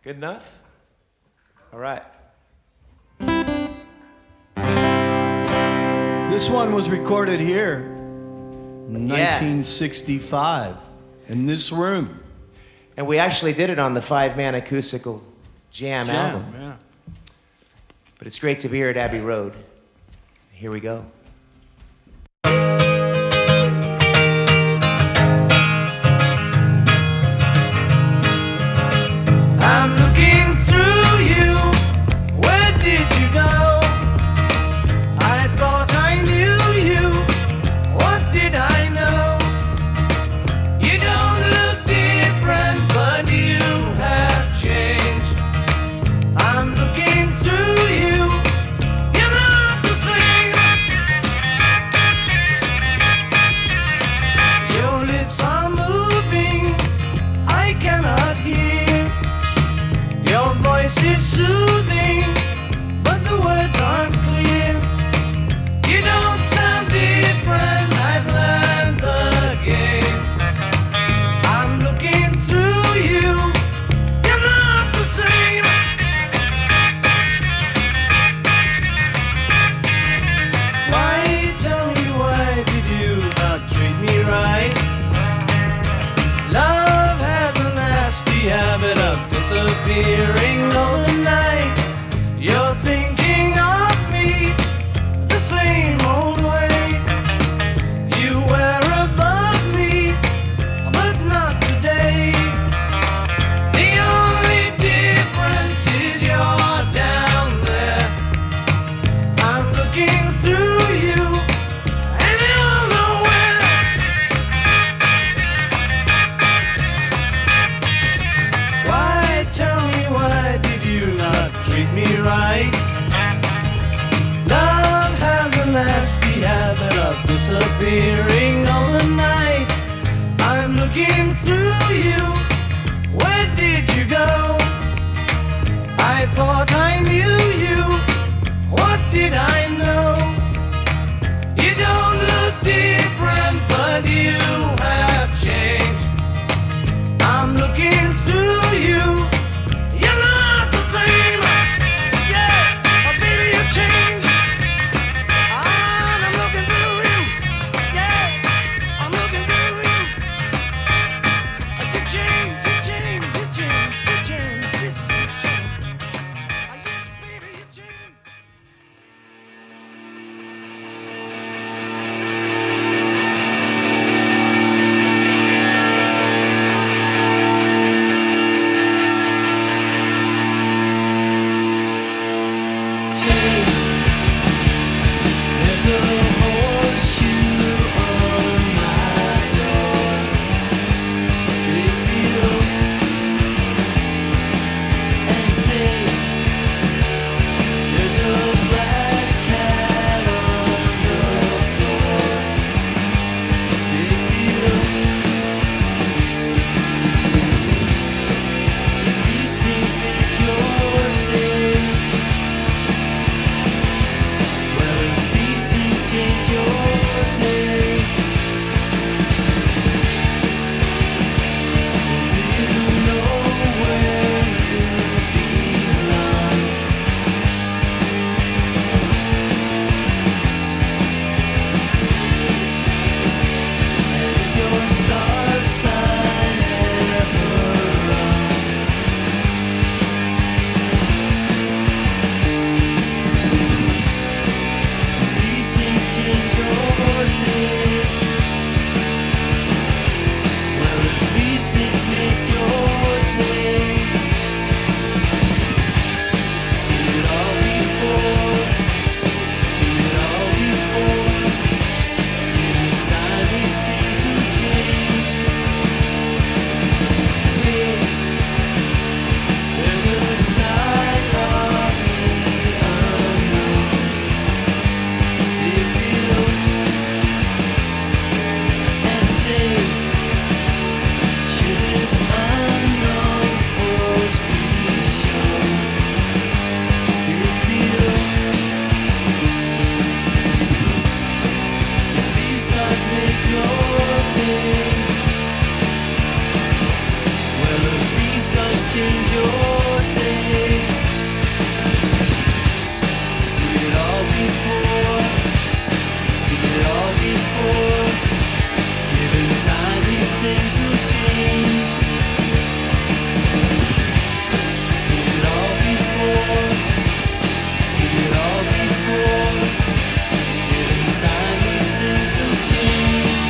Good enough? All right. This one was recorded here in 1965 in this room. And we actually did it on the 5-man acoustical jam album. Yeah. But it's great to be here at Abbey Road. Here we go. I'm looking through you. Where did you go? I thought I knew you. What did I know? You don't look different, but you have changed. I'm looking through you. You're not the same. Your lips are moving. I cannot hear. Your voice is soothing, but the words aren't clear. You don't sound different, I've learned the game. I'm looking through you, you're not the same. Why, tell me, why did you not treat me right? Love has a nasty habit of disappearing overnight. You're thinking of me the same old way. You were above me, but not today. The only difference is you're down there. I'm looking through you, and you're nowhere. Why, tell me, why did you not treat me right? Love has a nasty habit of disappearing overnight. I'm looking through you. Where did you go? I thought I knew you. What did I know? You don't look different, but you have changed. I'm looking through you. You're not the same. Yeah, oh, baby, you changed. I'm looking through you. Yeah, I'm looking through you. You changed, you changed, you changed, you changed, you changed. Yes, baby, you changed. There's a horseshoe on my door. Big deal. And say, there's a black cat on the floor. Big deal. If these things make your day, well, if these things change your day, well, do you know where you belong? And is your star sign ever wrong? If these things change your day, well, if these things make your day, seen it all before, seen it all before. Given time, these things will change. Hey, there's a side of me unknown. Big deal. And say, should this unknown force be shown? Big deal. If these signs make your day, well, if these signs change your it all before. Given time, these things will change. Seen it all before. Seen it all before. Given time, these things will change.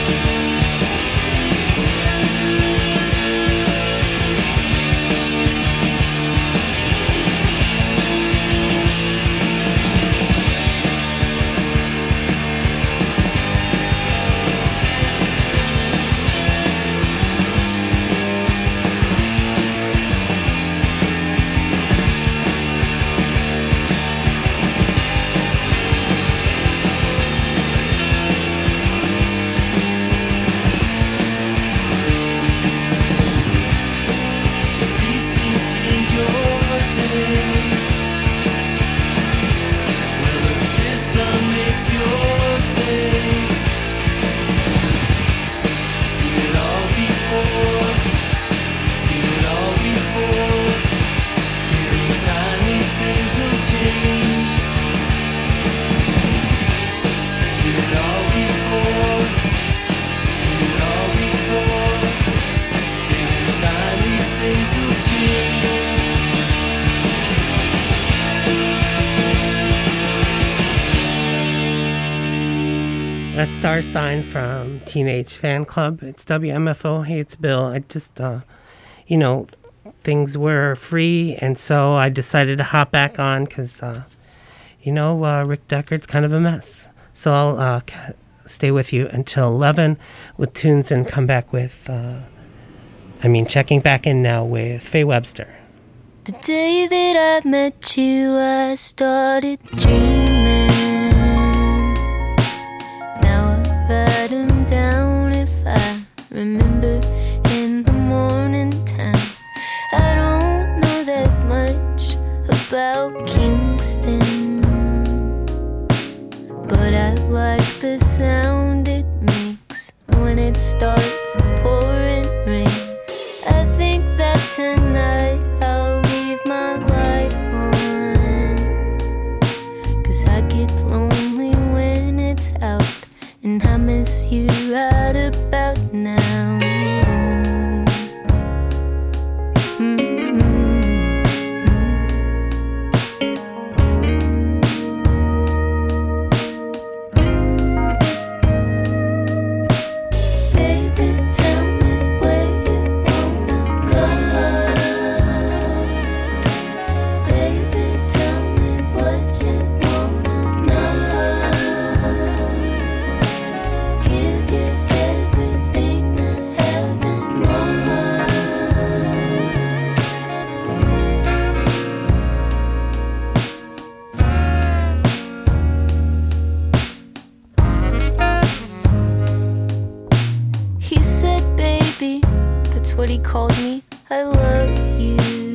These things change your day. Well, if this sun makes your day. Seen it all before. Seen it all before. Given time, these things will change. Seen it all before. Seen it all before. Given time, these things will change. That's Star Sign from Teenage Fan Club. It's WMFO. Hey, it's Bill. I just, things were free, and so I decided to hop back on because, Rick Deckard's kind of a mess. So I'll stay with you until 11 with tunes and come back with, checking back in now with Faye Webster. The day that I met you, I started dreaming. Now I write 'em down if I remember in the morning time. I don't know that much about Kingston, but I like the sound it makes when it starts pouring rain. I think that tonight I'll leave my light on, 'cause I get lonely when it's out, and I miss you right about now. Baby, tell me where you wanna go. Baby, tell me what you wanna know. Give you everything that heaven wants. He said, baby, that's what he called me. I love you.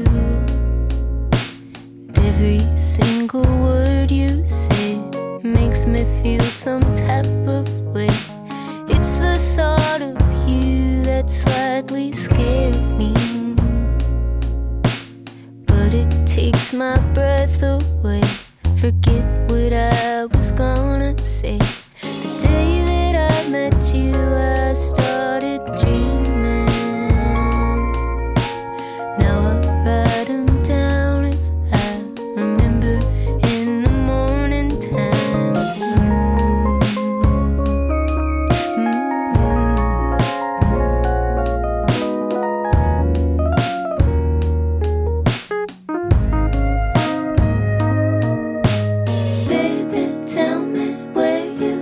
And every single word you say makes me feel some type of way. It's the thought of you that slightly scares me, but it takes my breath away. Forget what I was gonna say. The day that I met you, I started dreaming. Now I write 'em down if I remember in the morning time. Baby, tell me where you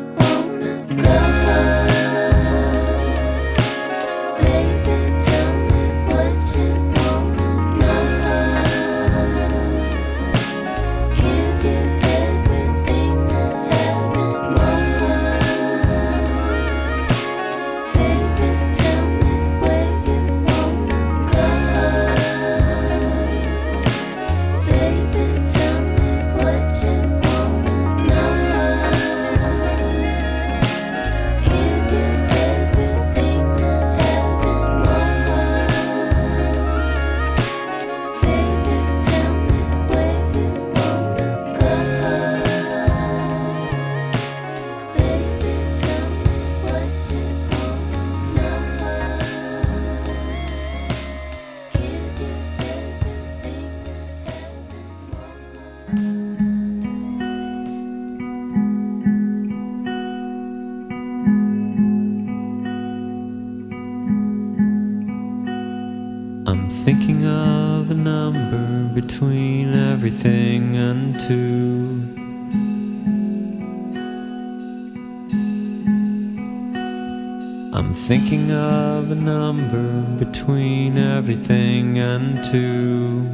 thinking of a number between everything and 2. I'm thinking of a number between everything and 2.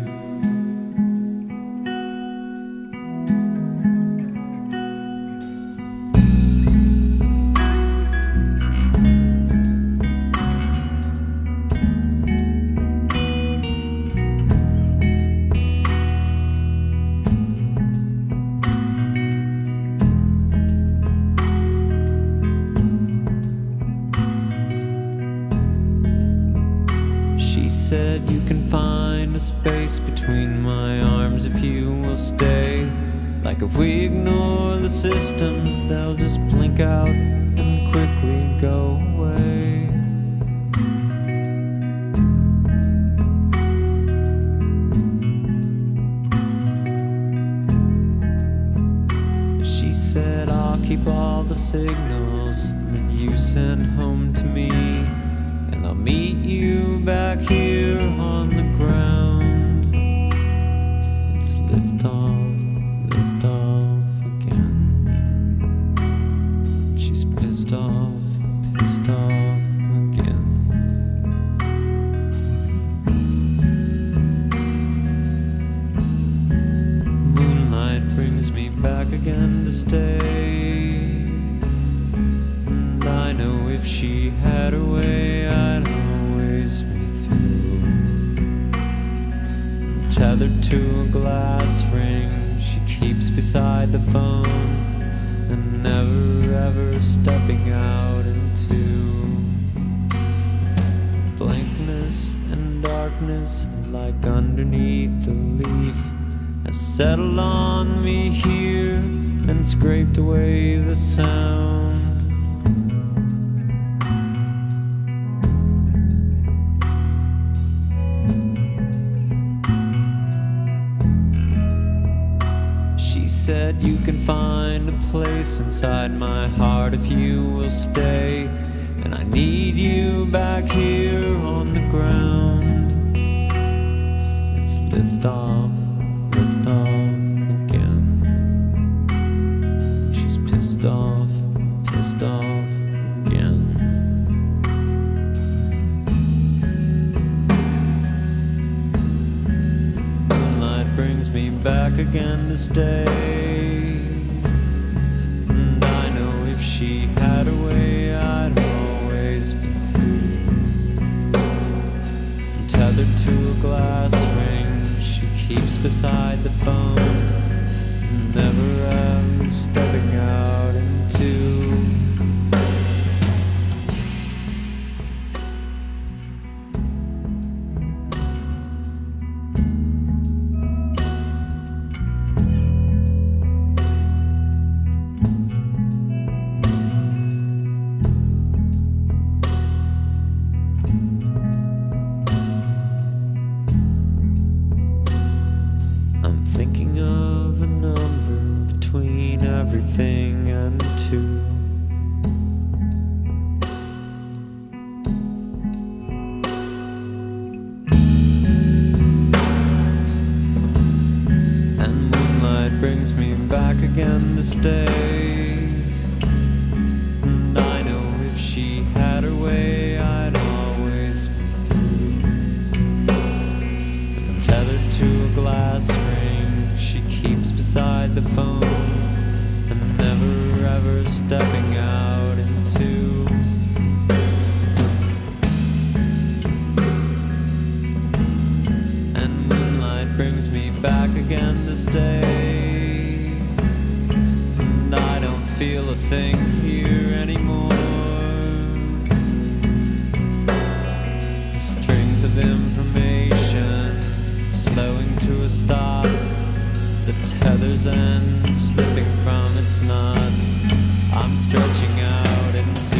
Said you can find a space between my arms if you will stay. Like if we ignore the systems, they'll just blink out and quickly go away. She said I'll keep all the signals that you send home to me, and I'll meet you back here on the ground. It's lift off again. She's pissed off again. Moonlight brings me back again to stay. And I know if she had her way, I'd always be through. Tethered to a glass ring she keeps beside the phone, and never ever stepping out into blankness and darkness, like underneath the leaf, has settled on me here and scraped away the sound. Said you can find a place inside my heart if you will stay, and I need you back here on the ground. It's lift off again. She's pissed off again. Moonlight brings me back again to stay. And I know if she had her way, I'd always be through. And tethered to a glass ring she keeps beside the phone, never ever stepping out into everything and 2. And moonlight brings me back again to stay. And I know if she had her way, I'd always be through. And tethered to a glass ring she keeps beside the phone, never ever stepping out into and moonlight brings me back again to stay. And I don't feel a thing here anymore. Strings of information slowing to a stop, the tether's end slipping from its knot. I'm stretching out into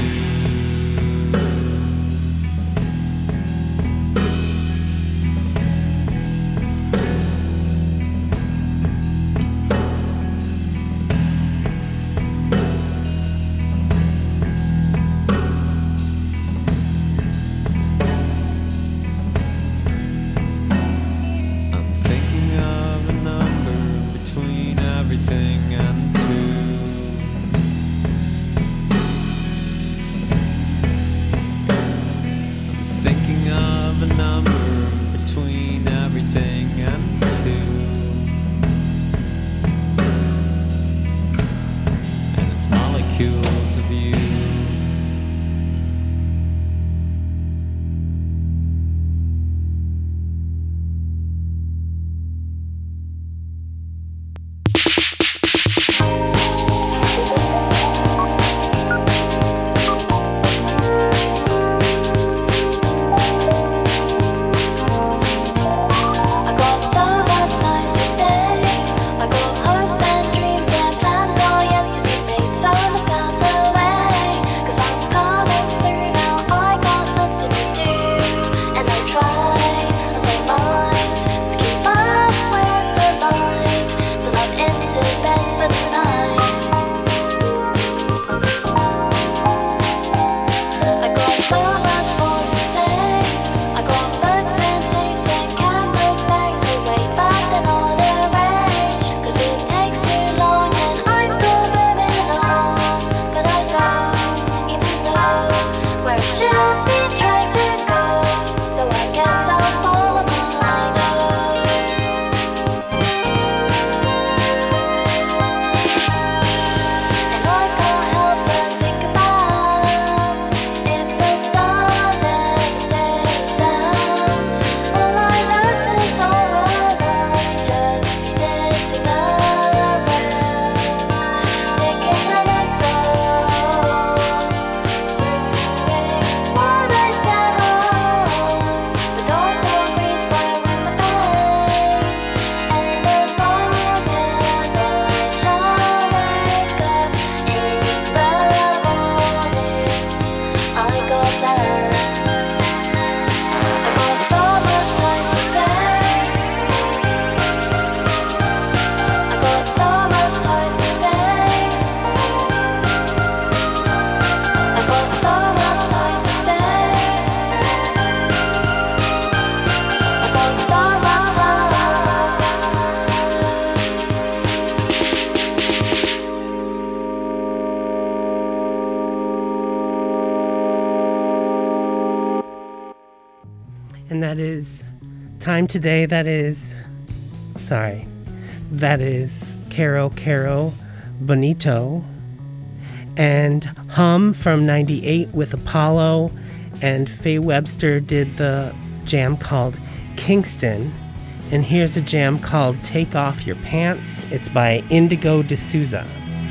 And that is Time Today. That is Caro Caro Bonito. And Hum from 98 with Apollo. And Faye Webster did the jam called Kingston. And here's a jam called Take Off Your Pants. It's by Indigo D'Souza.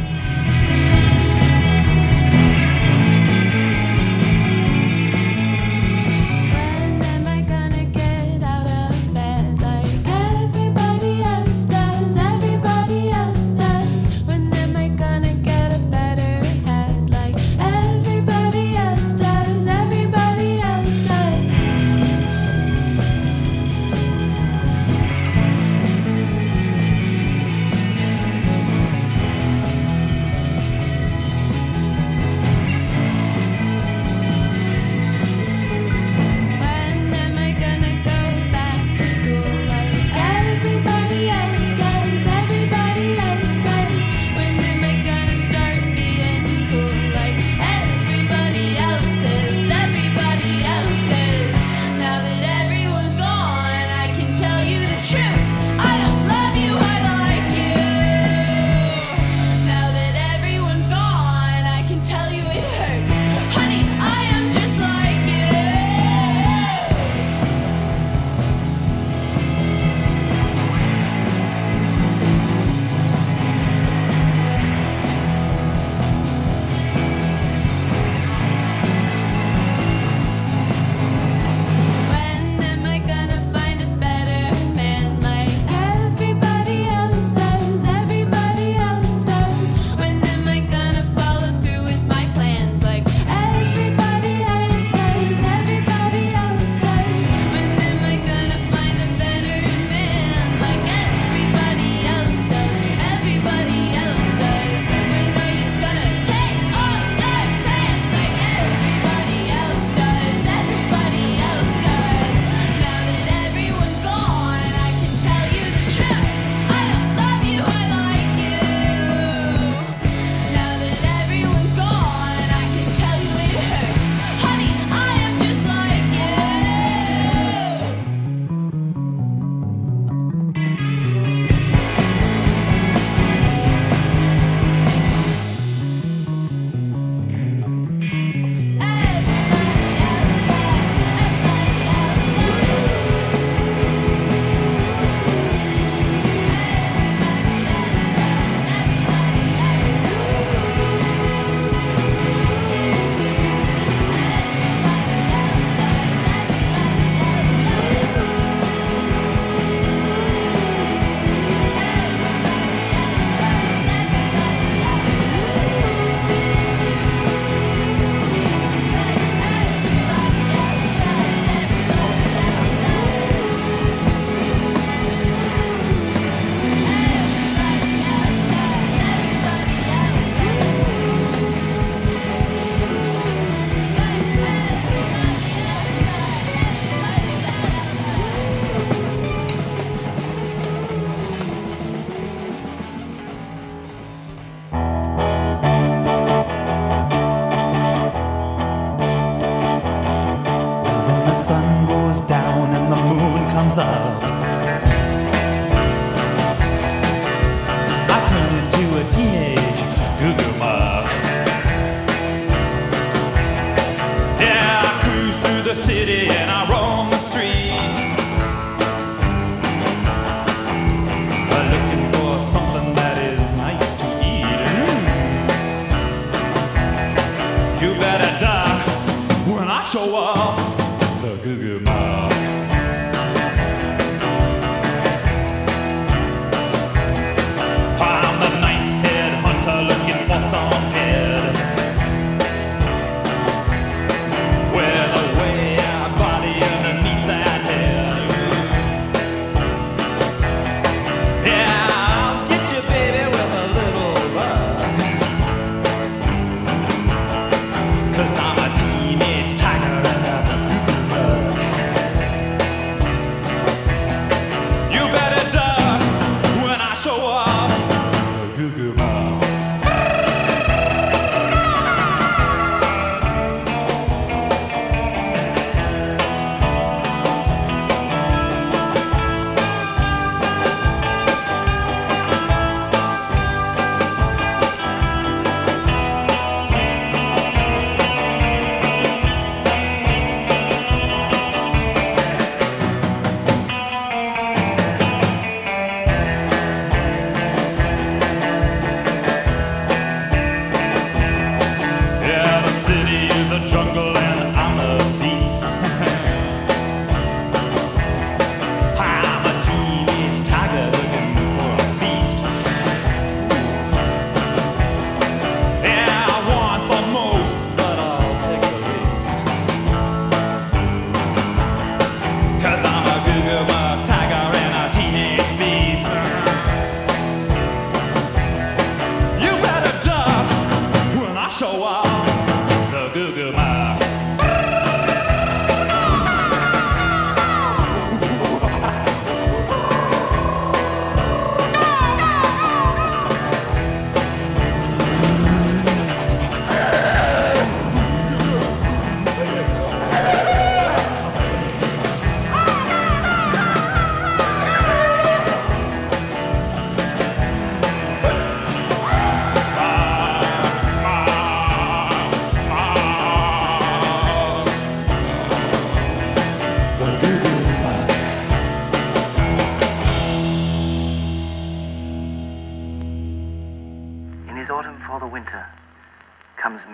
sun goes down and the moon comes up, I turn into a teenage goo-goo muck. Yeah, I cruise through the city and I roam the streets, looking for something that is nice to eat. You better duck when I show up, the goo-goo muck. I'm the ninth head hunter looking for some head with a way out body underneath that head. Yeah, I'll get you, baby, with a little luck, 'cause I'm a teenage tiger and a goo-goo muck. You better duck when I show up, the goo-goo muck.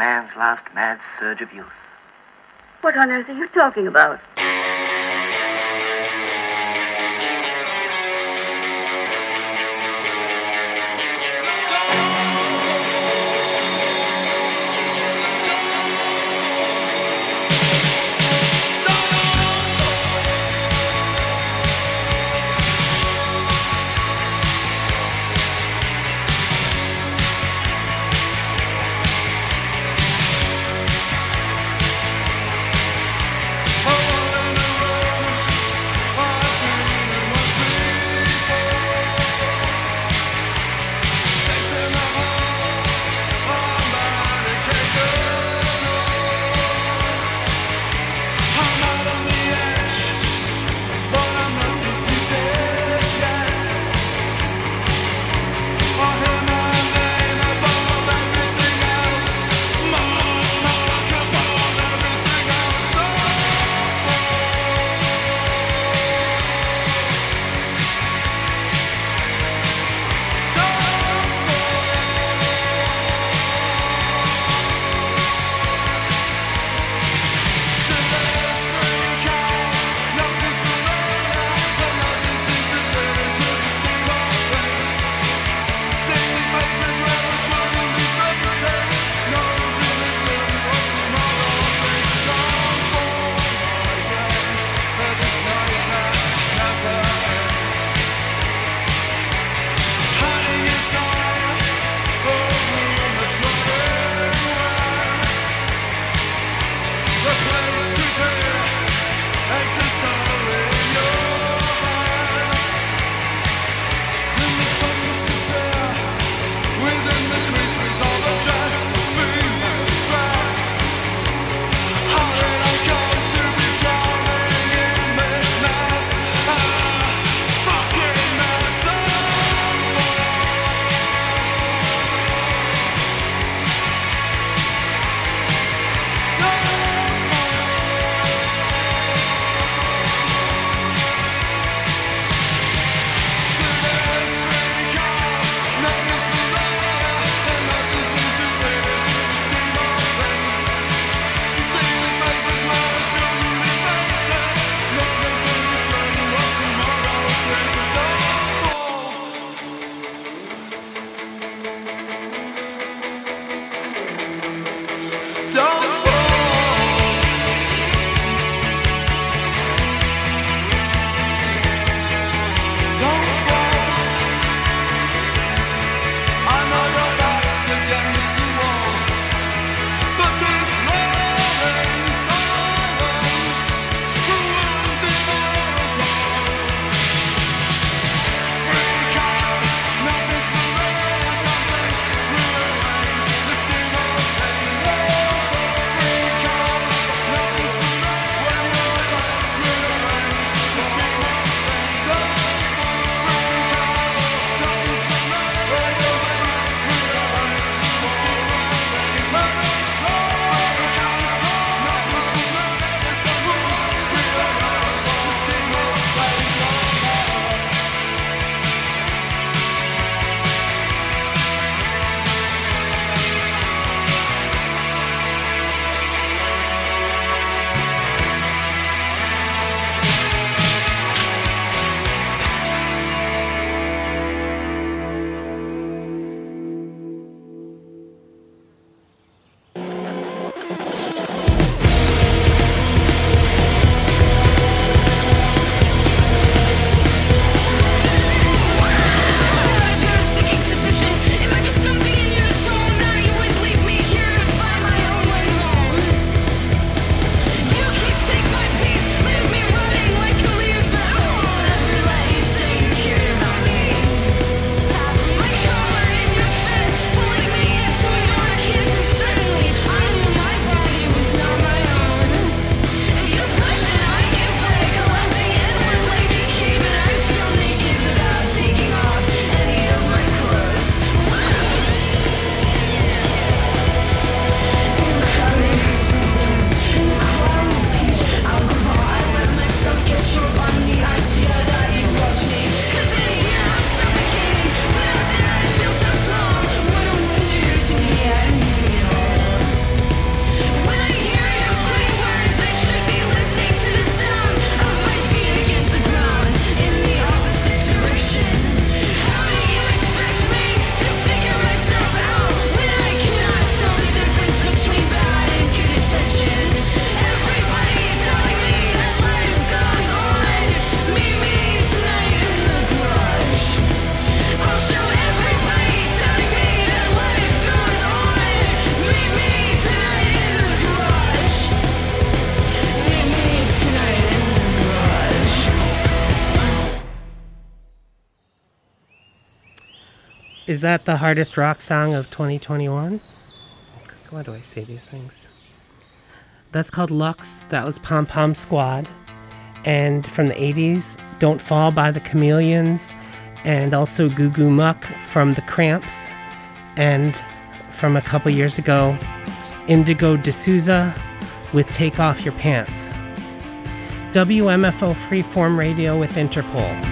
man's last mad surge of youth. What on earth are you talking about? Oh, Is that the hardest rock song of 2021? Why do I say these things? That's called Lux. That was Pom Pom Squad. And from the 80s, Don't Fall by the Chameleons. And also Goo Goo Muck from the Cramps. And from a couple years ago, Indigo D'Souza with Take Off Your Pants. WMFO Freeform Radio with Interpol.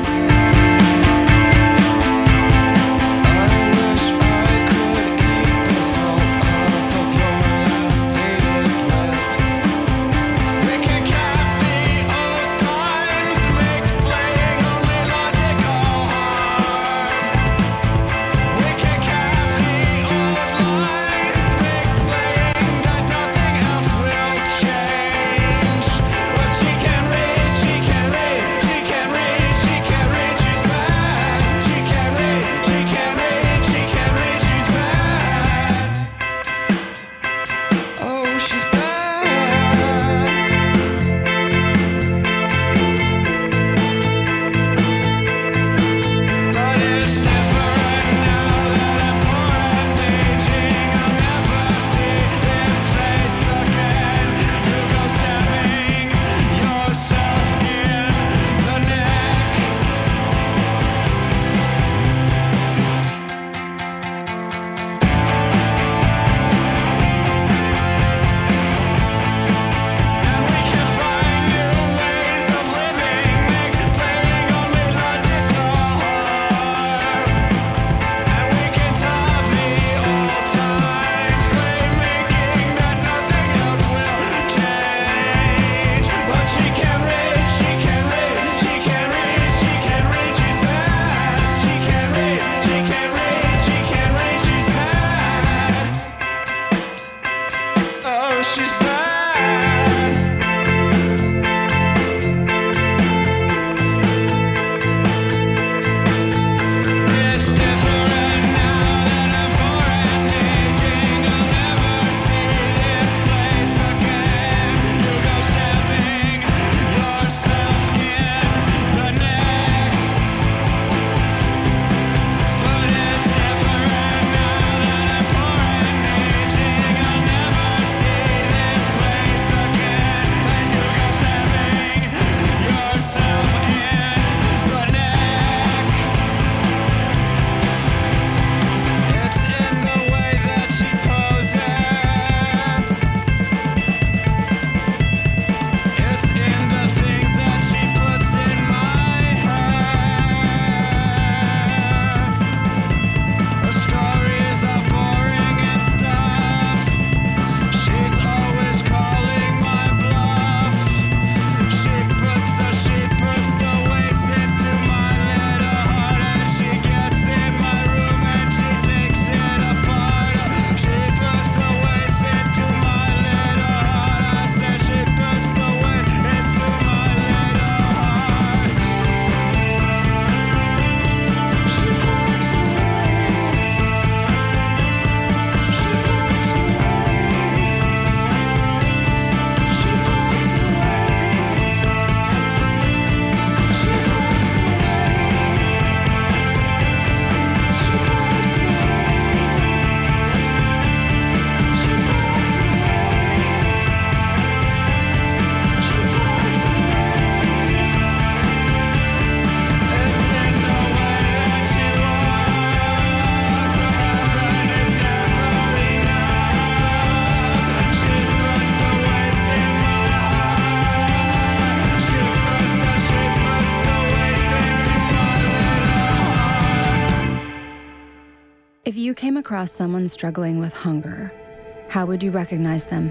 If you came across someone struggling with hunger, how would you recognize them?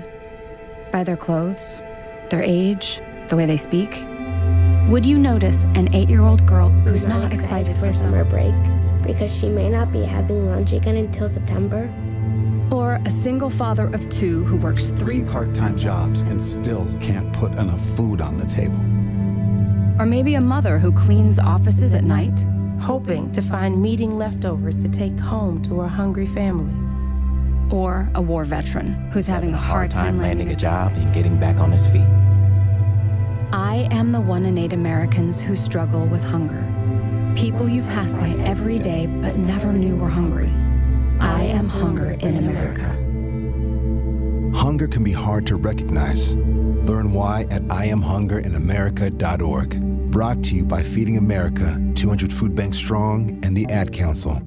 By their clothes, their age, the way they speak? Would you notice an 8-year-old girl who's not excited for summer break because she may not be having lunch again until September? Or a single father of 2 who works 3 part-time jobs and still can't put enough food on the table? Or maybe a mother who cleans offices at night, hoping to find meeting leftovers to take home to her hungry family. Or a war veteran who's having a hard time landing a job and getting back on his feet. I am the one in 8 Americans who struggle with hunger. People you pass by every day but never knew were hungry. I am hunger in America. Hunger can be hard to recognize. Learn why at IamHungerInAmerica.org. Brought to you by Feeding America, 200 Food Banks Strong, and the Ad Council.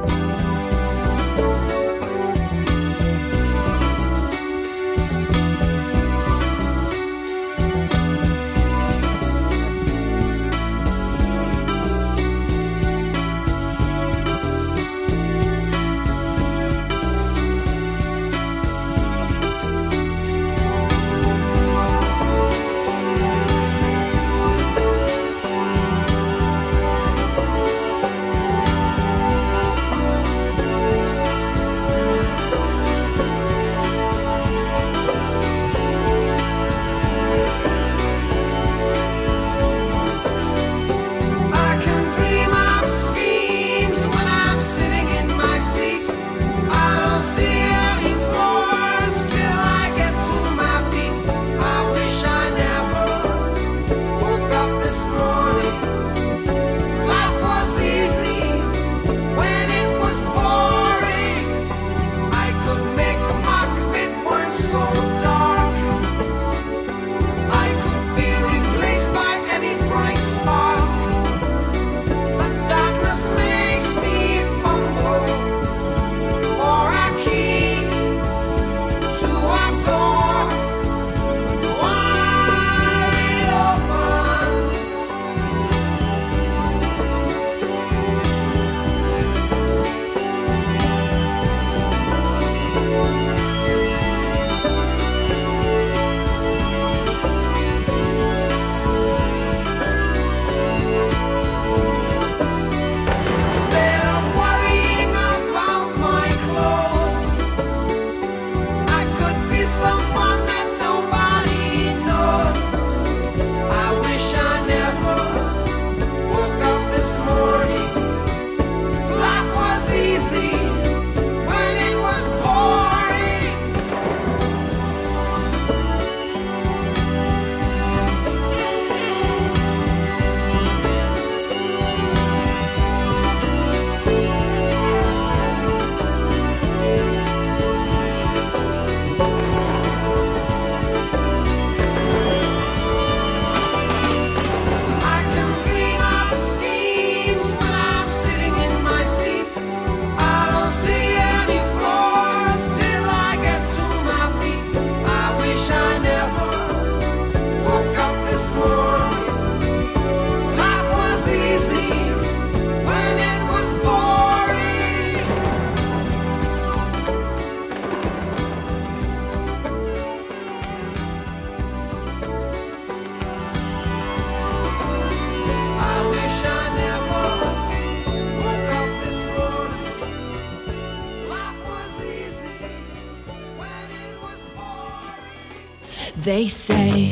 They say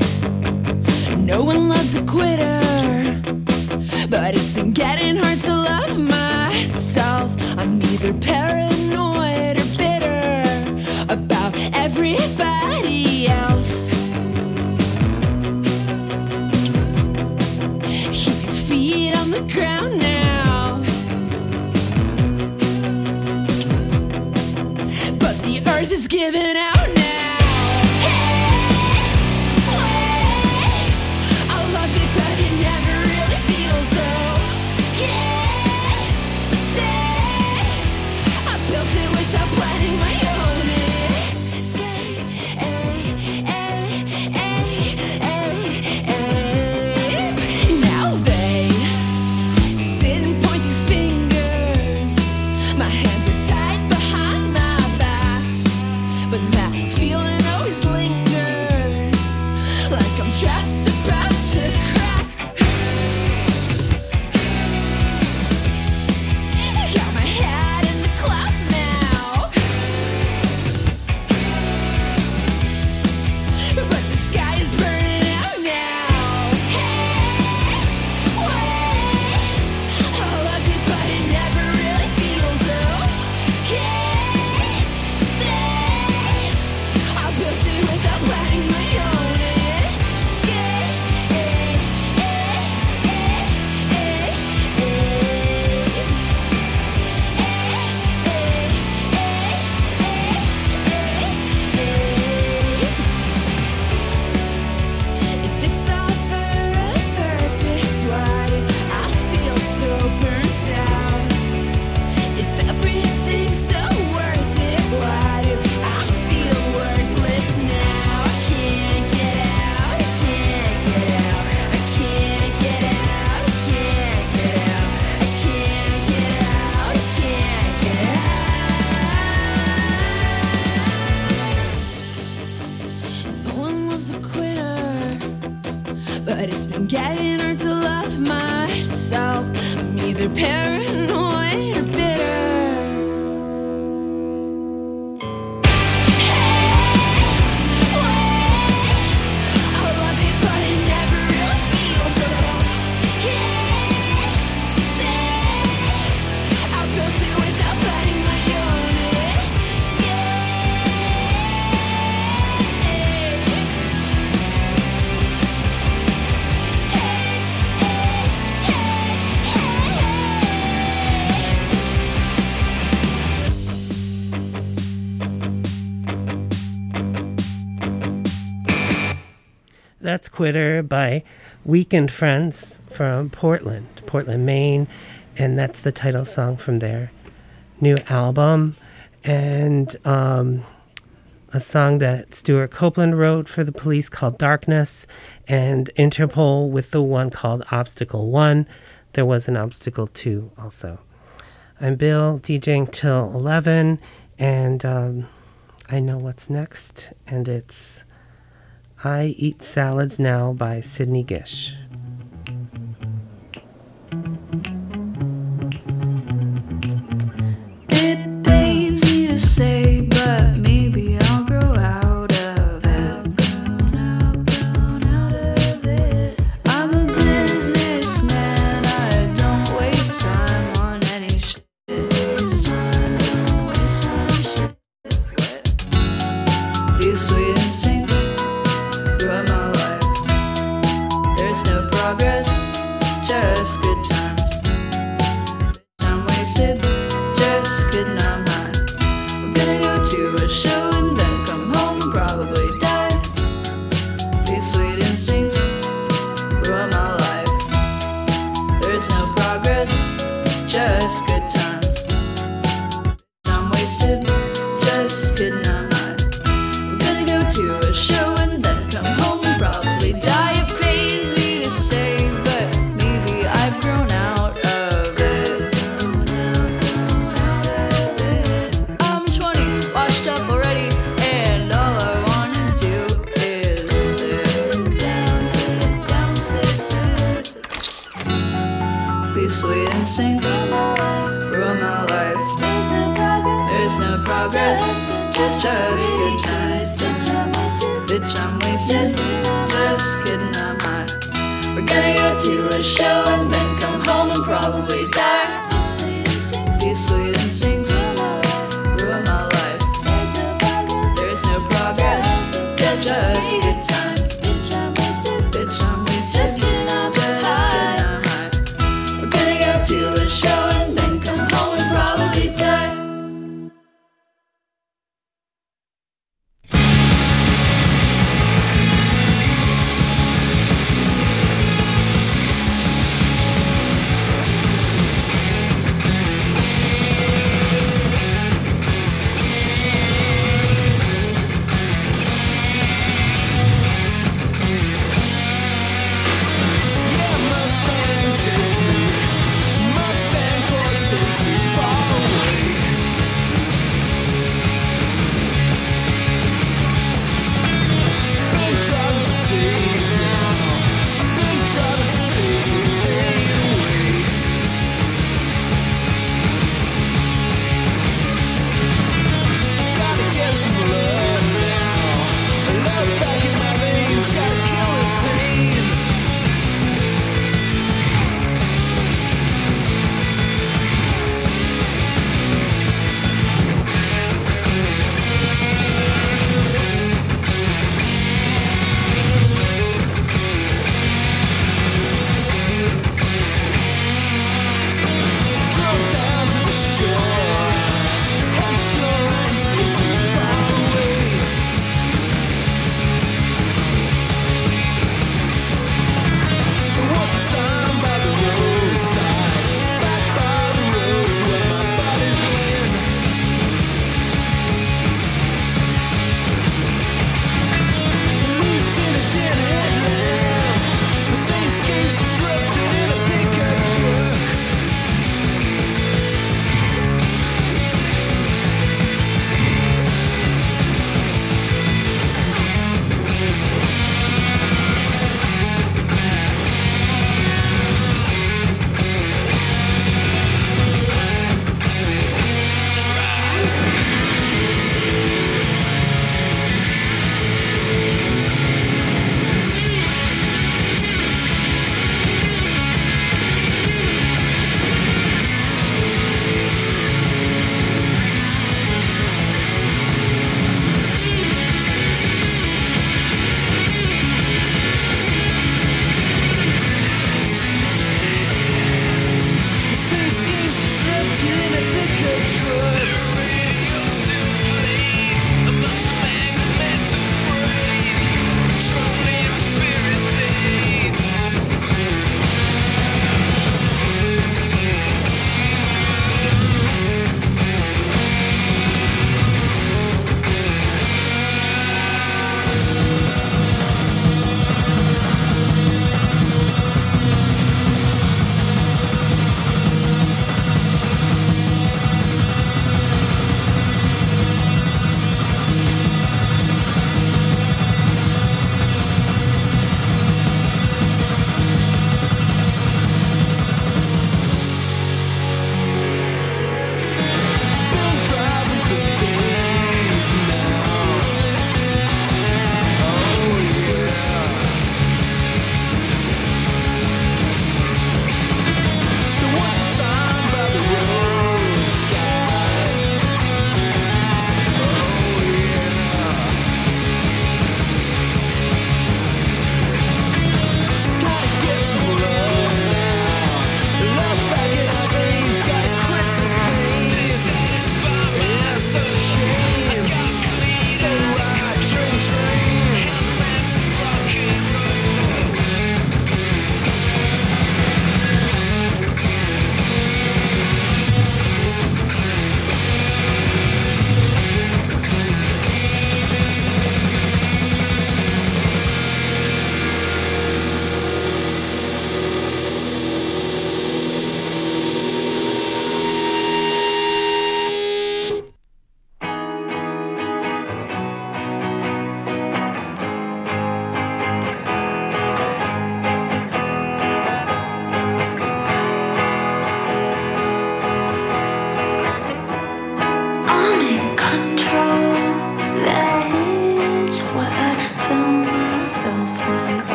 no one loves a quitter, but it's been getting hard to love myself. I'm either paranoid or bitter about everybody else. Keep your feet on the ground now, but the earth is giving out now. But that loves a quitter, but it's been getting hard to love myself. I'm either paranoid or bitter. That's Quitter by Weekend Friends from Portland, Maine. And that's the title song from their new album. And a song that Stuart Copeland wrote for the Police called Darkness. And Interpol with the one called Obstacle 1. There was an Obstacle 2 also. I'm Bill, DJing till 11. And I know what's next. And it's I Eat Salads Now by Sidney Gish. It pains me to say, but maybe I'll grow out of it. I'm a businessman, I don't waste time on any shit. These sweet instincts run my life. There's no progress, just good times. I'm wasted, just kidding, I'm high. We're gonna go to a show and then come home and probably die. These sweet instincts run my life. There's no progress, just good times. I'm wasted, just kidding, I'm high. We're gonna go to a show and then come home and probably die. It pains me to say, but maybe I've grown out of it. I'm 20, washed up already, and all I wanna do is sit down, sit down, sit. These sweet instincts run my life. There's no progress, just good times. Bitch, I'm wasted, just kidding, I'm high. We're gonna go to a show and then come home and probably die. These sweet instincts ruin my life. There's no progress, just good times. Bitch, I'm wasted, just kidding, I'm high. We're gonna go to a show and then come home and probably die.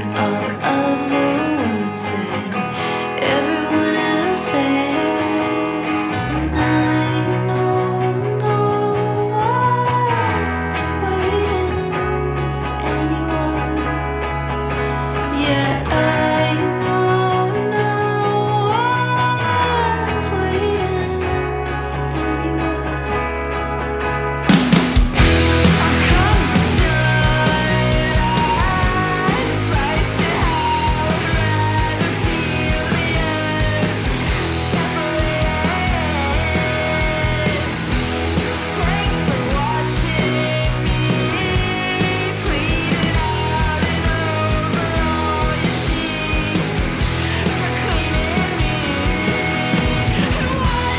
all of the words that everyone else says, and I know no one's waiting for anyone. Yeah, I know no one's waiting for anyone. I'm coming to life, sliced in half, rather feel the earth separate. Thanks for watching me, pleading out and over all your sheets, for cleaning me. And what I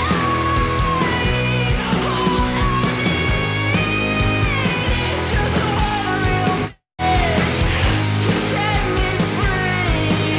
just want a real bitch to set me free.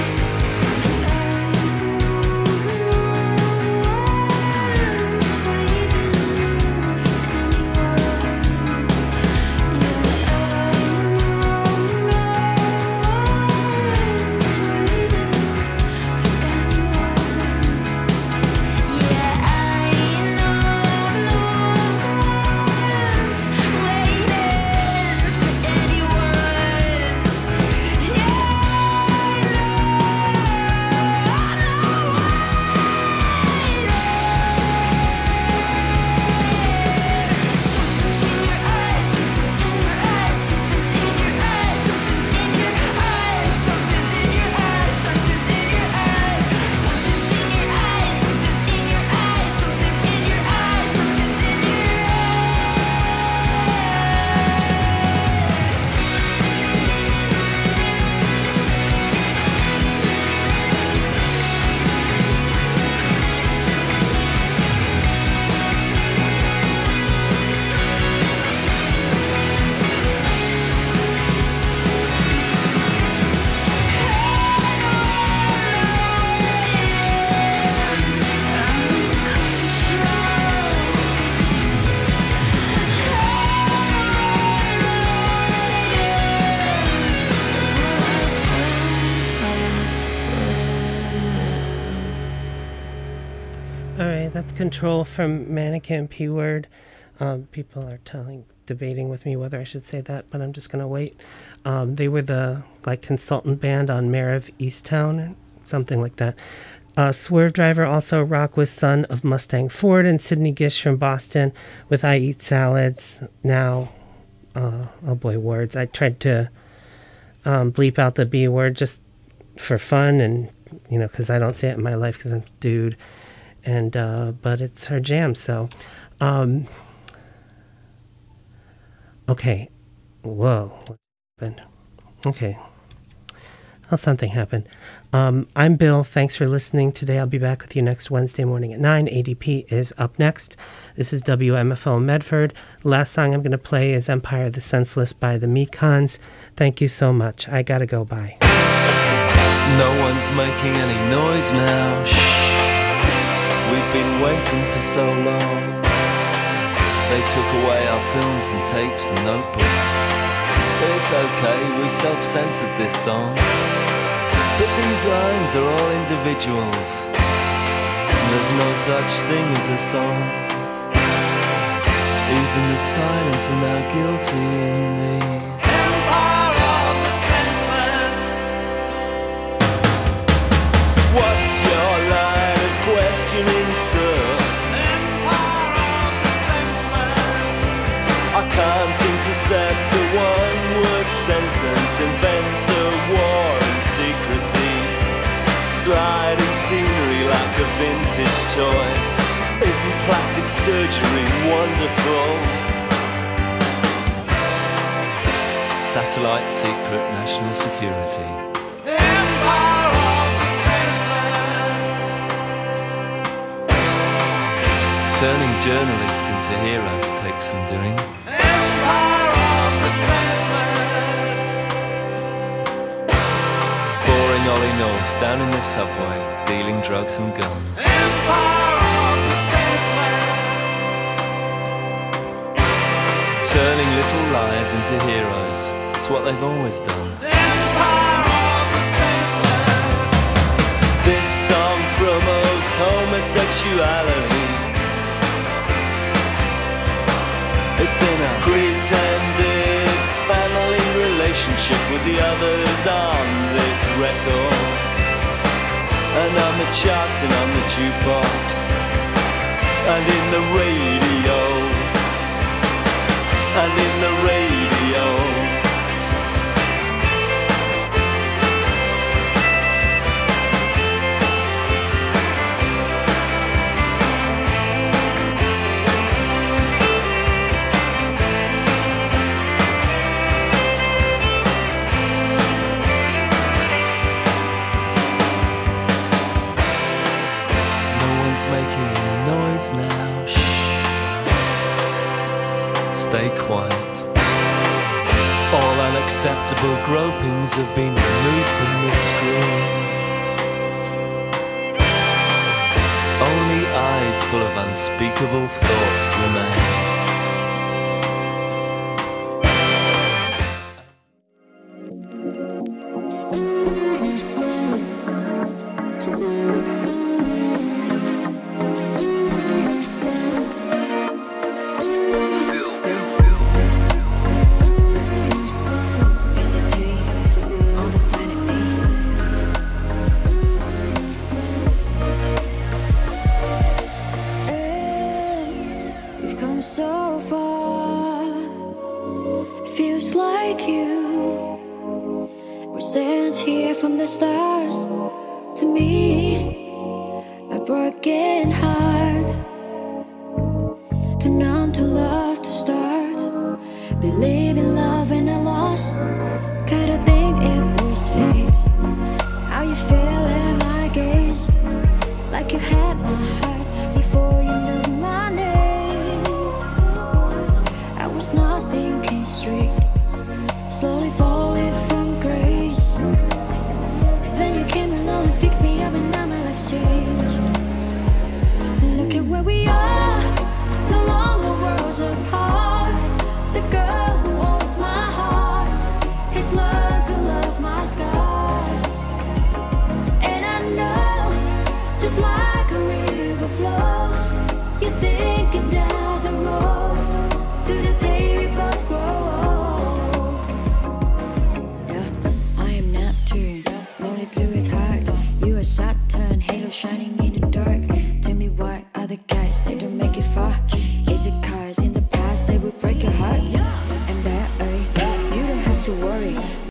All right, that's Control from Mannequin P Word. People are debating with me whether I should say that, but I'm just gonna wait. They were the consultant band on Mayor of Easttown, or something like that. Swerve Driver, also rock with Son of Mustang Ford, and Sidney Gish from Boston with I Eat Salads. Now, oh boy, words. I tried to bleep out the B word just for fun, and because I don't say it in my life because I'm a dude. And but it's her jam, so okay. Whoa, what happened? Okay. Well, something happened. I'm Bill. Thanks for listening today. I'll be back with you next Wednesday morning at 9. ADP is up next. This is WMFO Medford. The last song I'm going to play is Empire of the Senseless by the Mekons. Thank you so much. I gotta go. Bye. No one's making any noise now. Shh. We've been waiting for so long. They took away our films and tapes and notebooks. It's okay, we self-censored this song. But these lines are all individuals. There's no such thing as a song. Even the silent are now guilty in the empire of the senseless. What's your line of questioning, sir? Empire of the senseless. I can't intercept a one-word sentence, invent a war and secrecy, sliding scenery like a vintage toy. Isn't plastic surgery wonderful? Satellite secret national security. Empire of the senseless. Turning journalists into heroes takes some doing. Empire of the senseless. Boring Ollie North down in the subway, dealing drugs and guns. Empire of the senseless. Turning little lies into heroes, it's what they've always done. Empire of duality. It's in a pretended family relationship with the others on this record, and on the charts and on the jukebox, and in the radio, and in the radio. Making any noise now, shh. Stay quiet. All unacceptable gropings have been removed from the screen. Only eyes full of unspeakable thoughts remain. So far, feels like you were sent here from the stars to me, a broken heart to know.